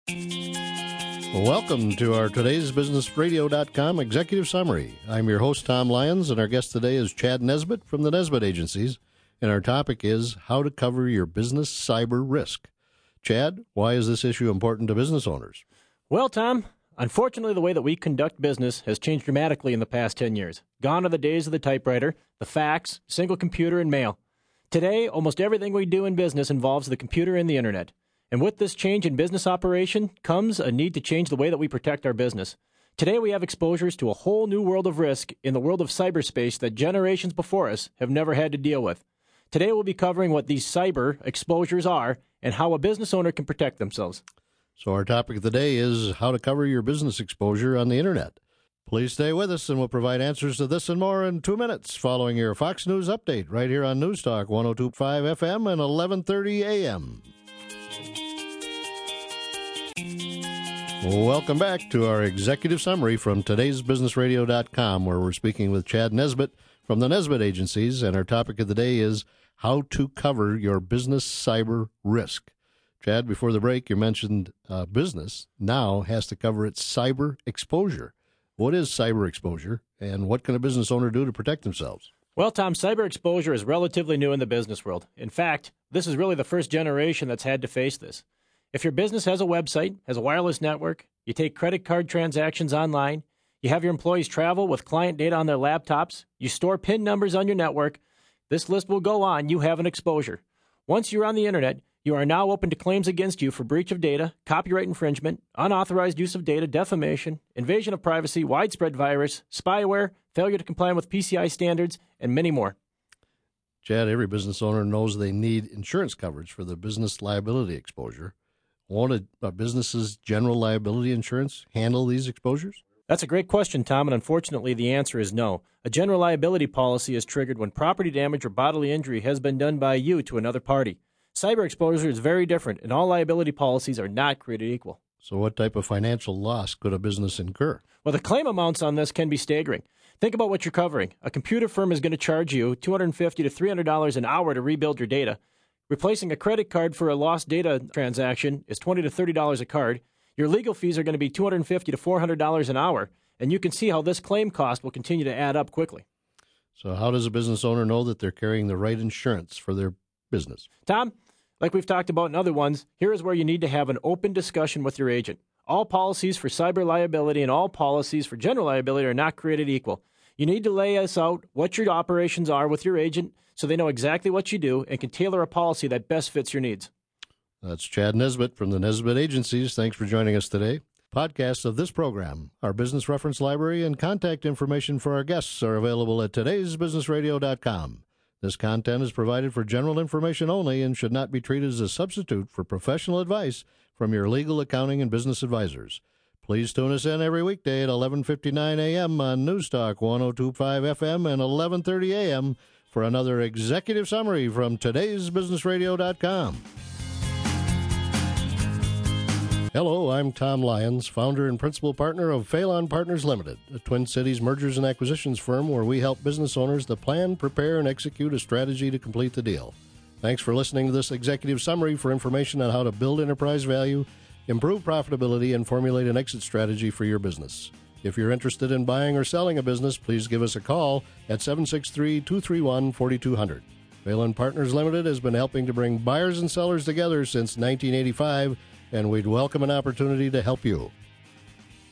Welcome to our today'sbusinessradio.com executive summary. I'm your host, Tom Lyons, and our guest today is Chad Nesbitt from the Nesbitt Agencies, and our topic is how to cover your business cyber risk. Chad, why is this issue important to business owners? Well, Tom, unfortunately, the way that we conduct business has changed dramatically in the past 10 years. Gone are the days of the typewriter, the fax, single computer, and mail. Today, almost everything we do in business involves the computer and the internet. And with this change in business operation comes a need to change the way that we protect our business. Today, we have exposures to a whole new world of risk in the world of cyberspace that generations before us have never had to deal with. Today, we'll be covering what these cyber exposures are and how a business owner can protect themselves. So our topic of the day is how to cover your business exposure on the internet. Please stay with us, and we'll provide answers to this and more in 2 minutes following your Fox News update right here on News Talk 102.5 FM and 1130 AM. Welcome back to our executive summary from today'sbusinessradio.com, where we're speaking with Chad Nesbitt from the Nesbitt Agencies, and our topic of the day is how to cover your business cyber risk. Chad, before the break, you mentioned business now has to cover its cyber exposure. What is cyber exposure, and what can a business owner do to protect themselves? Well, Tom, cyber exposure is relatively new in the business world. In fact, this is really the first generation that's had to face this. If your business has a website, has a wireless network, you take credit card transactions online, you have your employees travel with client data on their laptops, you store PIN numbers on your network, this list will go on, you have an exposure. Once you're on the internet, you are now open to claims against you for breach of data, copyright infringement, unauthorized use of data, defamation, invasion of privacy, widespread virus, spyware, failure to comply with PCI standards, and many more. Chad, every business owner knows they need insurance coverage for their business liability exposure. Won't a business's general liability insurance handle these exposures? That's a great question, Tom, and unfortunately the answer is no. A general liability policy is triggered when property damage or bodily injury has been done by you to another party. Cyber exposure is very different, and all liability policies are not created equal. So what type of financial loss could a business incur? Well, the claim amounts on this can be staggering. Think about what you're covering. A computer firm is going to charge you $250 to $300 an hour to rebuild your data. Replacing a credit card for a lost data transaction is $20 to $30 a card. Your legal fees are going to be $250 to $400 an hour, and you can see how this claim cost will continue to add up quickly. So how does a business owner know that they're carrying the right insurance for their business? Tom, like we've talked about in other ones, here is where you need to have an open discussion with your agent. All policies for cyber liability and all policies for general liability are not created equal. You need to lay us out what your operations are with your agent so they know exactly what you do and can tailor a policy that best fits your needs. That's Chad Nesbitt from the Nesbitt Agencies. Thanks for joining us today. Podcasts of this program, our business reference library, and contact information for our guests are available at today'sbusinessradio.com. This content is provided for general information only and should not be treated as a substitute for professional advice from your legal, accounting, and business advisors. Please tune us in every weekday at 11:59 a.m. on News Talk 102.5 FM and 11:30 a.m. for another executive summary from today'sbusinessradio.com. Hello, I'm Tom Lyons, founder and principal partner of Phelan Partners Limited, a Twin Cities mergers and acquisitions firm where we help business owners to plan, prepare, and execute a strategy to complete the deal. Thanks for listening to this executive summary. For information on how to build enterprise value, improve profitability, and formulate an exit strategy for your business. If you're interested in buying or selling a business, please give us a call at 763-231-4200. Phelan Partners Limited has been helping to bring buyers and sellers together since 1985, and we'd welcome an opportunity to help you.